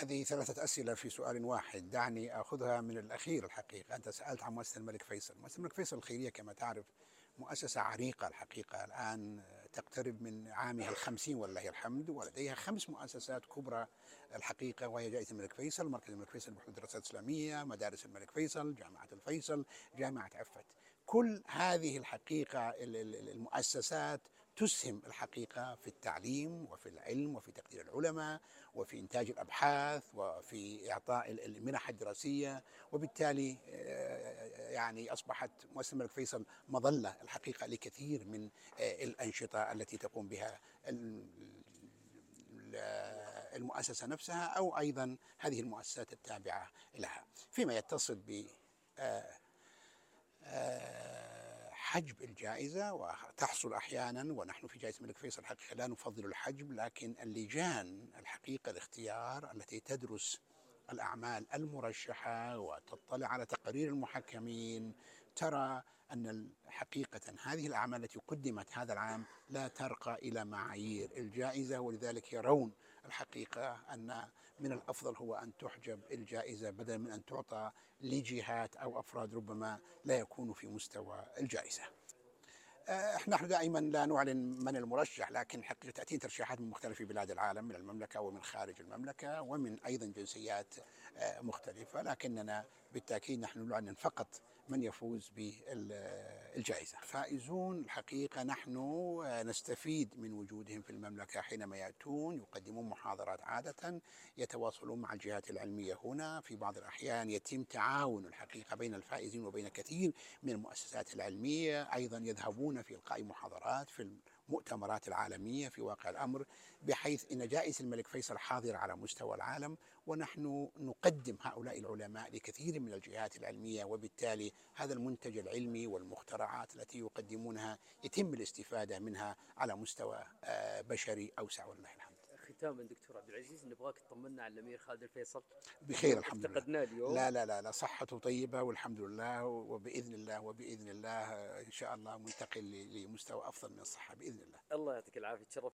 هذه ثلاثة أسئلة في سؤال واحد. دعني أخذها من الأخير. الحقيقة أنت سألت عن مؤسسة الملك فيصل. مؤسسة الملك فيصل الخيرية كما تعرف مؤسسة عريقة الحقيقة، الآن تقترب من عامها 50 ولله الحمد، ولديها 5 مؤسسات كبرى الحقيقة، وهي جائزة الملك فيصل، مركز الملك فيصل لبحوث الدراسات الإسلامية، مدارس الملك فيصل، جامعة الفيصل، جامعة عفت. كل هذه الحقيقة المؤسسات تسهم الحقيقة في التعليم وفي العلم وفي تقدير العلماء وفي إنتاج الأبحاث وفي إعطاء المنح الدراسية، وبالتالي يعني أصبحت مؤسسة الملك فيصل مظلة الحقيقة لكثير من الأنشطة التي تقوم بها المؤسسة نفسها، أو أيضا هذه المؤسسات التابعة لها. فيما يتصل ب حجب الجائزة، وتحصل أحيانا، ونحن في جائزة الملك فيصل الحقيقة لا نفضل الحجب، لكن اللجان الحقيقة الاختيار التي تدرس الأعمال المرشحة وتطلع على تقارير المحكمين ترى أن حقيقة هذه الأعمال التي قدمت هذا العام لا ترقى إلى معايير الجائزة، ولذلك يرون الحقيقة أن من الأفضل هو أن تحجب الجائزة بدلا من أن تعطى لجهات أو أفراد ربما لا يكونوا في مستوى الجائزة. نحن دائما لا نعلن من المرشح، لكن حقيقة تأتي ترشيحات من مختلف بلاد العالم، من المملكة ومن خارج المملكة ومن أيضا جنسيات مختلفة، لكننا بالتأكيد نحن نعلن فقط من يفوز بالجائزة. فائزون الحقيقة نحن نستفيد من وجودهم في المملكة، حينما يأتون يقدمون محاضرات، عادة يتواصلون مع الجهات العلمية هنا، في بعض الأحيان يتم تعاون الحقيقة بين الفائزين وبين كثير من المؤسسات العلمية، أيضا يذهبون في إلقاء محاضرات في المؤتمرات العالمية في واقع الأمر، بحيث أن جائزة الملك فيصل حاضرة على مستوى العالم، ونحن نقدم هؤلاء العلماء لكثير من الجهات العلمية، وبالتالي هذا المنتج العلمي والمخترعات التي يقدمونها يتم الاستفادة منها على مستوى بشري أوسع ولله الحمد. ختاما دكتور عبد العزيز، نبغاك تطمنا على الأمير خالد الفيصل. بخير الحمد لله. افتقدناه اليوم. لا صحته طيبة والحمد لله، وبإذن الله إن شاء الله منتقل لمستوى أفضل من الصحة بإذن الله. الله يعطيك العافية، تشرف.